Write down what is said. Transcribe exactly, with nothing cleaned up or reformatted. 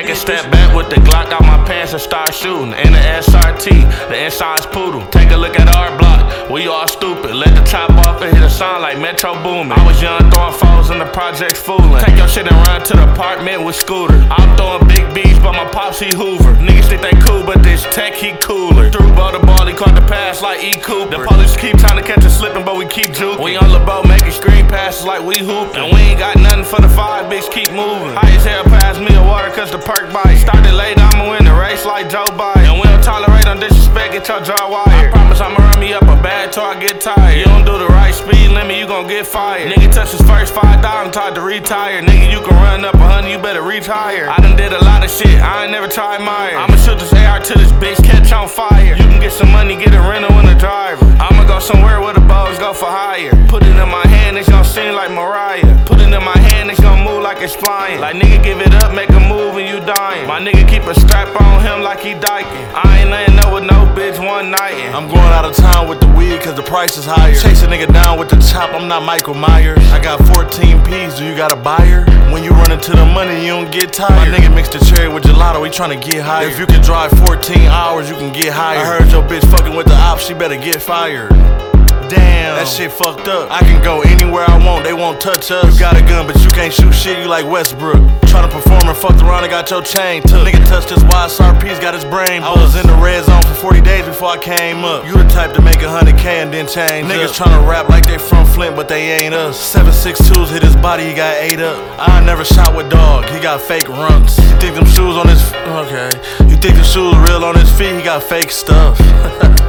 take a step back with the Glock out my pants and start shooting. In the S R T, the inside's poodle. Take a look at our block, we all stupid. Let the top off and hit a sound like Metro Boomin. I was young throwing foes in the projects fooling. Take your shit and run to the apartment with Scooter. I'm throwing big B's, but my pops he Hoover. Niggas think they cool, but this tech he cooler. Threw ball the ball, he caught the pass like E. Cooper. The police keep trying to catch us slipping, but we keep juking. We on the boat making screen passes like we hoopin'. And we ain't got nothing for the five, bitch, keep moving. High as hell, pass me a water cause the perk bite. Started late, I'ma win the race like Joe Biden. And we don't tolerate on disrespect, get your jaw wired. I promise I'ma run me up a bag till I get tired. You don't do the right speed limit, you gon' get fired. Nigga touch his first five thousand, tried to retire. Nigga, you can run up a hundred, you better retire. I done did a lot of shit, I ain't never tried mine. I'ma shoot this A R to this bitch, catch on fire. You can get some money, get a rental and a driver. I'ma go somewhere where the bows go for hire. Put it in my hand, it's gon' sing like Mariah. Put it in my hand, it's gon' move like it's flying. Like nigga, give it up, make a move and you dying. My nigga keep a strap on him like he diking. I ain't laying up with no bitch one night. I'm going out of town with the weed cause the price is higher. Chase a nigga down with the chop, I'm not Michael Myers. I got fourteen P's, do you got a buyer? When you run into the money, you don't get tired. My nigga mixed the cherry with gelato, he tryna get higher. If you can drive fourteen hours, you can get higher. I heard your bitch fucking with the ops, she better get fired. Damn, that shit fucked up. I can go anywhere I want, they won't touch us. You got a gun, but you can't shoot shit, you like Westbrook. Tryna perform and fucked around and got your chain took. Nigga touched his Y S R P's, got his brain bust. I was in the red zone for forty days before I came up. You the type to make a hundred K and then change Niggas up. Tryna rap like they from Flint, but they ain't us. seven six twos hit his body, he got ate up. I never shot with dog, he got fake rumps. You think them shoes on his, okay. You think the shoes real on his feet, he got fake stuff.